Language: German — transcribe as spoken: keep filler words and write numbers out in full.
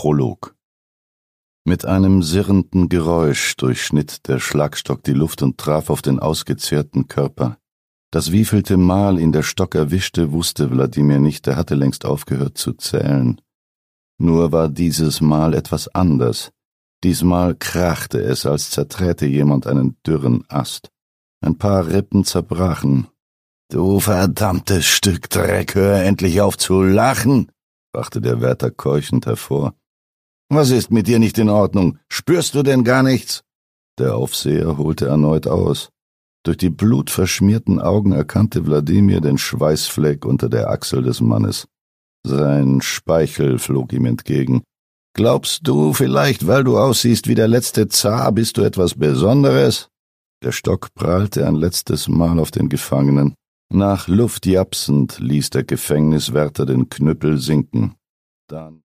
Prolog. Mit einem sirrenden Geräusch durchschnitt der Schlagstock die Luft und traf auf den ausgezehrten Körper. Das wievielte Mal ihn der Stock erwischte, wusste Wladimir nicht, er hatte längst aufgehört zu zählen. Nur war dieses Mal etwas anders. Diesmal krachte es, als zerträte jemand einen dürren Ast. Ein paar Rippen zerbrachen. »Du verdammtes Stück Dreck, hör endlich auf zu lachen«, brachte der Wärter keuchend hervor. »Was ist mit dir nicht in Ordnung? Spürst du denn gar nichts?« Der Aufseher holte erneut aus. Durch die blutverschmierten Augen erkannte Wladimir den Schweißfleck unter der Achsel des Mannes. Sein Speichel flog ihm entgegen. »Glaubst du vielleicht, weil du aussiehst wie der letzte Zar, bist du etwas Besonderes?« Der Stock prallte ein letztes Mal auf den Gefangenen. Nach Luft japsend ließ der Gefängniswärter den Knüppel sinken. Dann